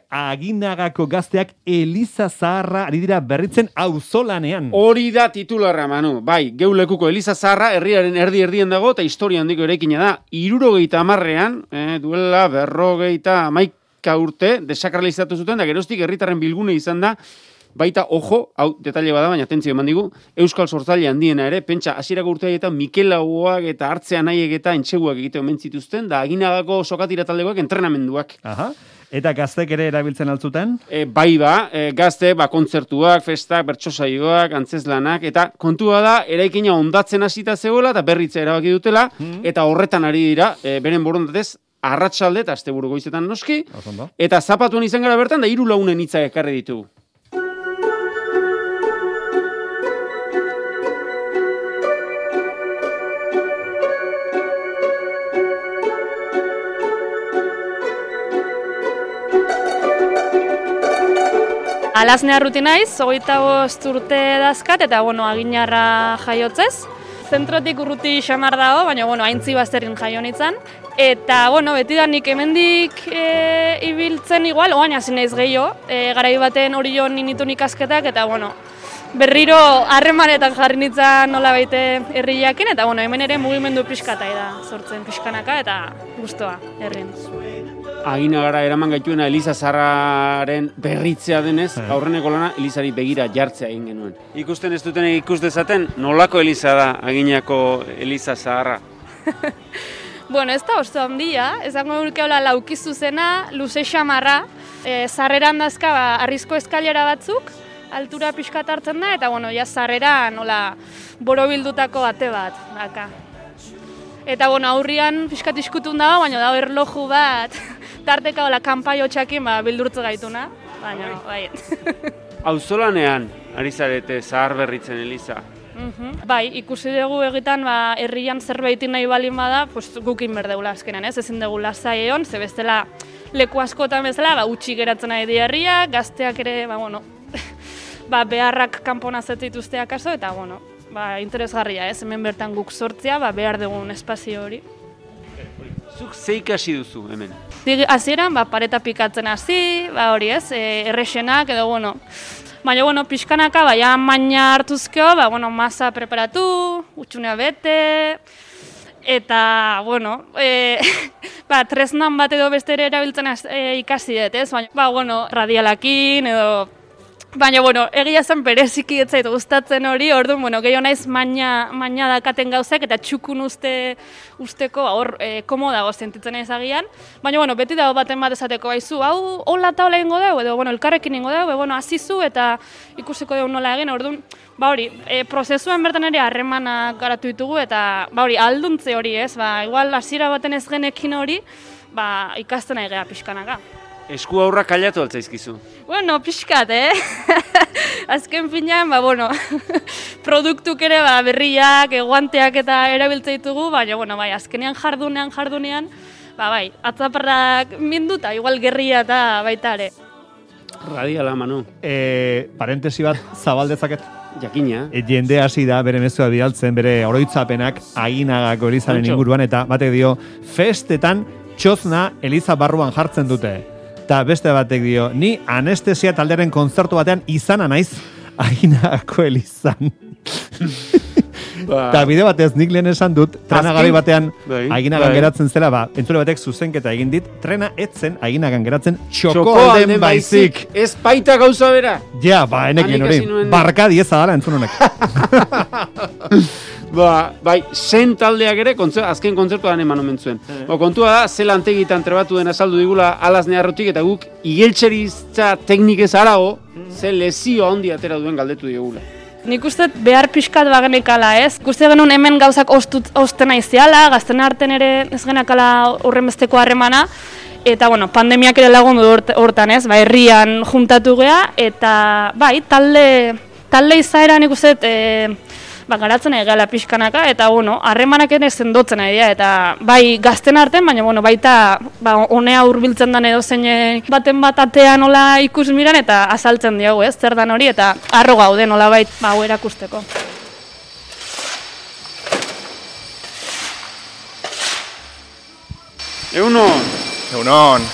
Aginagako gazteak Eliza Zaharra ari dira berritzen auzolanean. Hori da titularra, Manu. Bai, geulekuko Eliza Zaharra herriaren erdien dago eta historia handiko eraikina da. 70ean, duela 50 urte desakralizatu zuten da geroztik herritarren bilgune izan da. Baita, ojo, hau detaile bada, baina atentzio eman digu, Euskal Sortzaile handiena ere, pentsa, hasierako urteetan Mikel Lauak eta Hartzea Nahiek eta Entxeguak egite omen zituzten, da Aginagako sokatira taldekoak entrenamenduak. Aha. Eta gaztek ere erabiltzen altzuten? Bai gazte, kontzertuak, festak, bertsosaioak, antzeslanak, eta kontua da, eraikina ondatzen hasita zegoela, eta berritza erabaki dutela, eta horretan ari dira, beren borondatez, arratsalde eta asteburu goizetan noski, eta zapatuen izan gara bertan, da 3 lagunen hitzak ekarri ditugu. Alazne arruti naiz, 25 urte dazkat, eta aginarra jaiotzez. Zentrotik urruti xamar dago, baina Aintzi Bazterrin jaio nintzen. Eta beti da nik hemendik ibiltzen igual, oain hasi naiz gehiago. Garai baten hori jo ninitun ikasketak, eta berriro harremanetan jarri nintzen nola baite herriakin, eta hemen ere mugimendu pixkatai da sortzen pixkanaka, eta guztua herrin. Aginagara eraman gaituena Eliza Zaharraren berritzea denez, aurreneko lana Elizari begira jartzea egin genuen. Ikusten ez duten ikus dezaten, nolako Eliza da Aginako Eliza Zaharra? Ez da oso handia, ezango nuke hola laukizu zena, luze xamarra, zarreran dazka arrizko eskailera batzuk, altura pixkat hartzen da, eta zarreran nola borobildutako ate bat, daka. Eta aurrian pixkat iskutun dago, baina dago erloju bat, tarteka hola kanpai hotxakin bildurtze gaituna, baina bai. Auzolanean, ari zarete zahar berritzen Eliza? Bai, ikusi dugu egitan herrian zerbaitin nahi balin bada, gukin berdeula azkenan, ezin dugu lasai egon, ze bestela leku askotan bezala, utxi geratzen nahi di herriak, gazteak ere, beharrak kanpona zetituztea kaso, eta interesgarria, hemen bertan guk sortzea, behar dugun espazio hori. Zuk ze ikasi duzu hemen? Hasieran pareta pikatzen hasi, hori errexenak edo baina pixkanaka maina hartuzkeo, masa preparatu, utxunea bete, eta tresnan bat edo beste ere erabiltzen ikasi dut, ez? Baina radialakin edo baina egia zen bereziki ez zait gustatzen hori, orduan gehiago naiz maina dakaten gauzak eta txukun usteko komodago sentitzen naiz agian. Baina beti dago baten bat esateko baizu, hau hola eta hola ingo dugu, edo elkarrekin ingo dugu, hazizu eta ikusiko dugu nola egin, orduan prozesuen bertan ere harremanak garatu ditugu eta alduntze hori ez, igual hasiera baten ez genekin hori, ikasten nahi geha pixkanaka. Esku aurra kailatu altzaizkizu? Pixkat, Azken finean, produktuk ere berriak, guanteak eta erabiltze ditugu, baina, azkenean jardunean, atzaparrak minduta, igual gerria eta baita ere. Radiala, Manu. Parentesi bat zabaldezaket. Jakina. Jende hasi da bere mezua bidaltzen, bere oroitzapenak Aginagako Elizaren inguruan, eta bate dio, festetan txozna Eliza barruan jartzen dute. Eta beste batek dio, ni anestesia taldearen kontzertu batean izana naiz Aginagako Elizan. Eta bide batez nik lehen esan dut, trena gari batean Aginagan geratzen zela, entzule batek zuzenketa egin dit, trena etzen Aginagan geratzen txoko alden baizik. Ez baita gauza bera? Ja, enekin hori, barka dieza dala entzun honek. Zen taldeak ere, azken kontzertuan eman omen zuen. Kontua da, ze lantegitan trebatu den azaldu digula Alazne arrutik, eta guk igeltxeritza teknikez arago, ze lezio handi atera duen galdetu digula. Nik uste behar pixkat bagenekala, ez? Guzti genuen hemen gauzak osten aiziala, gazten arten ere ez genakala horren besteko harremana, eta pandemiak ere lagundu hortan, ez? Herrian juntatu gea, eta talde izaera nik uste garatzen egala pixkanaka, eta harremanak ere sendotzen dira, eta gazten arten, baina baita honea hurbiltzen den edo zein baten bat atean nola ikus miran, eta azaltzen diogu, ez, zer dan hori, eta arro gaude nola hau erakusteko. Egunon! Egunon!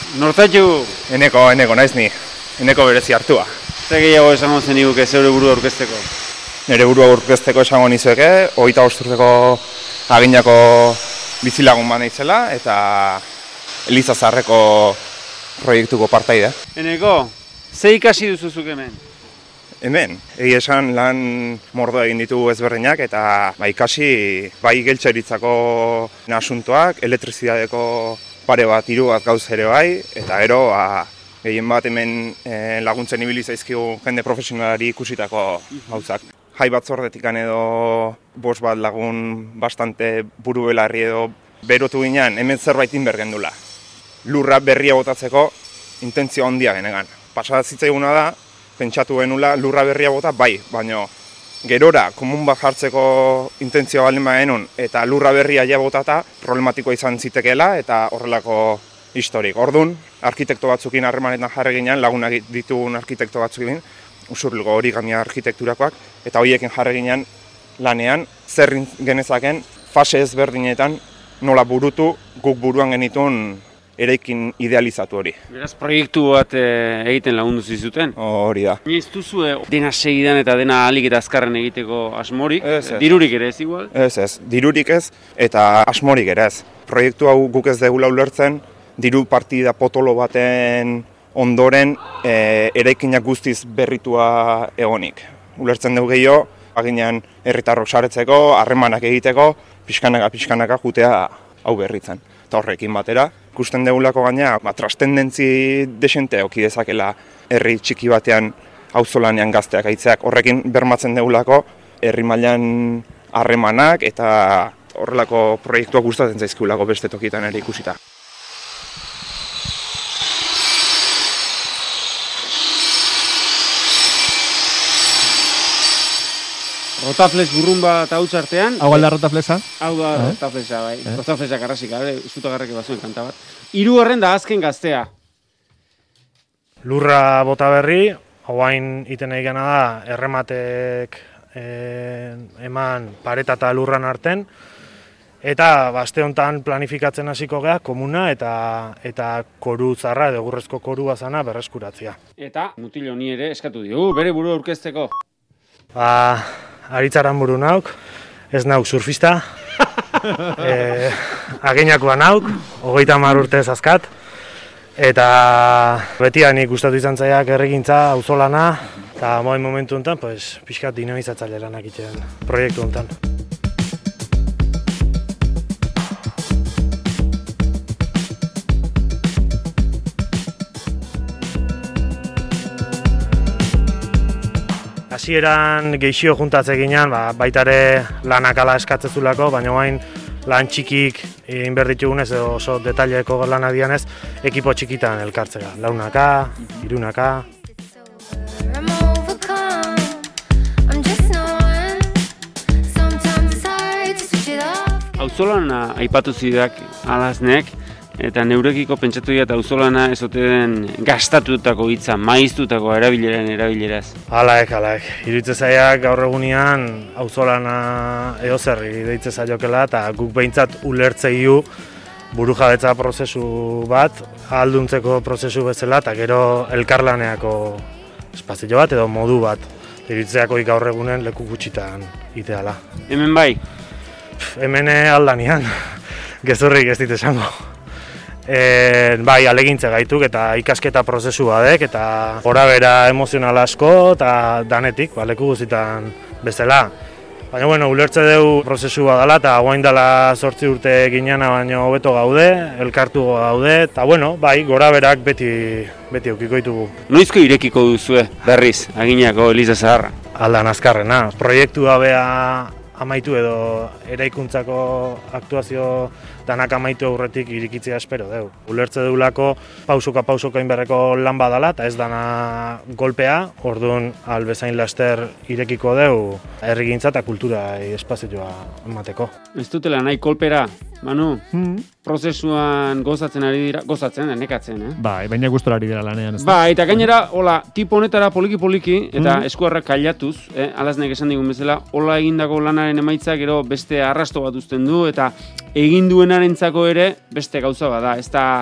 Nortzaitu? Eneko naiz ni. Eneko berezi hartua. Zer gehiago esango zen iguke zeure burua aurkezteko? Nere burua aurkezteko esango nizueke, 25 urteko aginako bizilagun bat naizela eta Eliza Zaharreko proiektuko partaide. Eneko, ze ikasi duzuzuk hemen? Hemen, egia esan lan mordo egin ditugu ezberdinak eta ikasi bai geltxeritzako asuntoak, elektrizidadeko pare bat, 3 bat gauz ere bai, eta gero gehien bat hemen laguntzen ibili zaizkigu jende profesionalari ikusitako gauzak. Jai batzordetikan edo 5 bat lagun bastante buru belarri edo berotu ginean hemen zerbait inbergendula. Lurra berria botatzeko intentzio handia genegan. Pasada zitzaiguna da, pentsatu genula lurra berria bota bai, baina gerora komun bat jartzeko intentzioa baldin genuen eta lurra berria ja botata problematikoa izan zitekeela eta horrelako historik. Ordun, arkitekto batzukin harremanetan jarri ginean, lagunak ditugun arkitekto batzukin, Usurbilgo Origami arkitekturakoak, eta horiekin jarri ginean lanean, zer genezaken fase ezberdinetan nola burutu guk buruan genituen eraikin idealizatu hori. Beraz, proiektu bat egiten lagundu zizuten? Hori da. Ez duzu dena segidan eta dena ahalik eta azkarren egiteko asmorik? Ez. Dirurik ere ez igual? Ez, dirurik ez eta asmorik ere ez. Proiektu hau guk ez degula ulertzen, diru partida potolo baten ondoren eraikinak guztiz berritua egonik. Ulertzen dugu gehiago, aginan herritarrok saretzeko, harremanak egiteko, pixkanaka jutea hau berritzen. Eta horrekin batera, ikusten degulako gaina, trascendentzi desente auki dezakela herri txiki batean auzolanean gazteak aitzeak. Horrekin bermatzen degulako herri mailan harremanak eta horrelako proiektuak gustatzen zaizkigulako beste tokitan ere ikusita. Rotaflex burrumba eta hautz artean. Hau alda rotaflexa? Hau da rotaflexa, bai. Rotaflexa karrasika, zutagarreke bazuen kanta bat. 3. da azken gaztea. Lurra bota berri, hauain iten egana da, errematek eman pareta eta lurran arten, eta aste honetan planifikatzen hasiko gea komuna eta koru zarra edo egurrezko koru bazana berreskuratzea. Eta mutilo ni ere eskatu diogu, bere burua aurkezteko. Aritzaran buru nauk, ez nauk surfista, aginakoa nauk, 30 urte azkat, eta betian gustatu izan zaiak herrigintza, auzolana, eta momentu honetan, pixkat dinamizatzaile lanak egiten proiektu honetan. Hasieran geixio juntatze ginean, baitare lanak ala eskatzezulako, baina bain lan txikik inberditugunez edo oso detaileko lanak dianez, ekipo txikitan elkartzea. Launaka, 3naka. Auzolana aipatu zidak alaznek, eta neurekiko pentsatu dira eta auzolana ez ote den gastatutako hitza, maiztutako erabileraz. Halaek. Iruditzen zaiak gaur egunean auzolana eozerri deitze zaiokela eta guk behintzat ulertzeiu burujabetza prozesu bat, ahalduntzeko prozesu bezala eta gero elkarlaneako espazio bat edo modu bat. Iruditzeako gaur egunen leku gutxitan ideala. Hemen bai? Hemen aldanian, gezurrik ez dit esango. Bai, alegintze gaituk eta ikasketa prozesu badek eta gorabera emozional asko eta danetik, leku guztitan bezala. Baina, ulertze dugu prozesu badala eta guain dela 8 urte gineana baino hobeto gaude, elkartu gaude, eta bai, goraberak beti eukiko ditugu. Noizko irekiko duzue, berriz, aginako Eliza Zaharra? Aldan azkarrena. Proiektua bea amaitu edo eraikuntzako aktuazio danak amaitu aurretik irikitzea espero dugu. Ulertze dugulako pausoka inberreko lan badala eta ez dana golpea, orduan albezain laster irekiko dugu herrigintza eta kultura espazioa emateko. Ez dutela nahi kolpera, Manu, prozesuan gozatzen ari dira, nekatzen, Bai, baina gustora ari dira lanean. Bai, eta gainera, tipo honetara poliki-poliki, eta eskuarrak kailatuz, alaznek esan digun bezala, hola egindako lanaren emaitza gero beste arrasto bat uzten du, eta egin duenarentzako ere beste gauza bada. Ez da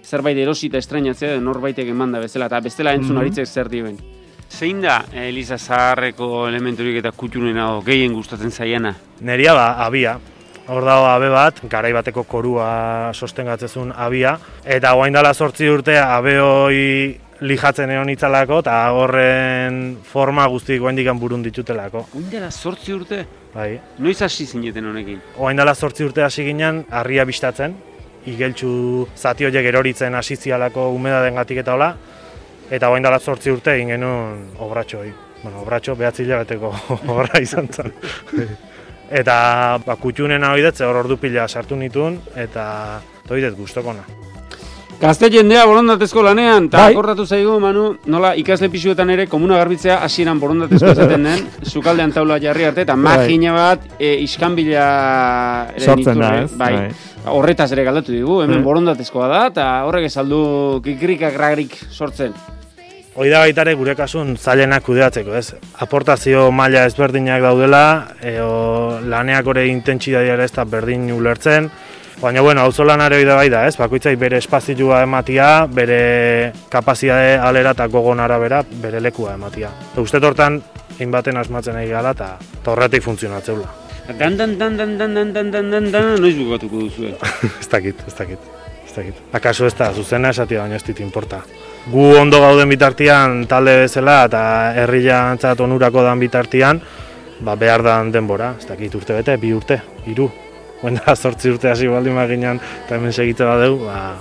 zerbait erosita estreinatzea norbaitek emanda bezala, eta bestela entzun aritzek zer dioen. Zein da Eliza Zaharreko elementurik eta kutxunena gehien gustatzen zaiena? Neria abia. Hor dago abe bat, garai bateko korua sostengatzezun abia, eta guain dala 8 urte abe hoi lijatzen egon itzalako, eta horren forma guztik guain dikan burun ditutelako. Guain dala 8 urte? Bai. Noiz hasi zineten honekin? Guain dala 8 urte hasi ginen, harria bistatzen, igeltsu zati horiek eroritzen hasi zialako umedadengatik eta hola, eta guain dala 8 urte egin genuen obratxo hori. Bueno, obratxo 9 hilabeteko obra izan zen. Eta kutxunena hori dut, hor ordu pila sartu nituen, eta hori dut guztokona. Gazte jendea borondatezko lanean, eta akordatu zaigu, Manu, nola ikasle pisuetan ere komuna garbitzea hasieran borondatezko esaten den, sukaldean taula jarri arte, eta magina bat iskanbila sortzen da, ez? Bai. Horretaz ere galdatu digu, hemen borondatezkoa da, eta horrek esaldu kikrikak ragrik sortzen. Hoi da baitare gure kasun zailenak kudeatzeko, ez? Aportazio maila ezberdinak daudela, laneak ore intentsidadia ez da berdin ulertzen, baina bueno, auzolanare hori da bai da, ez? Bakoitzak bere espazioa ematia, bere kapazitate alera eta gogon arabera bere lekua ematia. Uste hortan hainbaten asmatzen ari gala eta horretik funtzionatzeula. Dan, noiz bukatuko duzu? Ez dakit. Akaso ez da, zuzena esatia baina ez dit importa. Gu ondo gauden bitartian talde bezala eta herriantzat onurako dan bitartian, behar dan denbora, ez dakit urte bete, 2 urte, 3. Guenda 8 urte hasi baldin maginan eta hemen segitze badeu,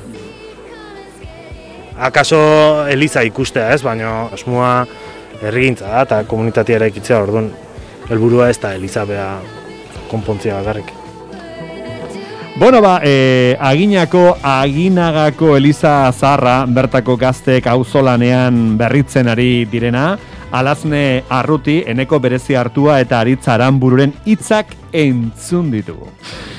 akaso Eliza ikustea ez, baina asmoa herrigintza da eta komunitatea eraikitzea, orduan helburua ez da Eliza bea konpontzia bakarrik. Bueno, aginagako Eliza Zaharra bertako gazteek auzolanean berritzen ari direna, Alazne Arruti, Eneko Berezi Hartua eta Aritz Aranbururen hitzak entzun ditugu.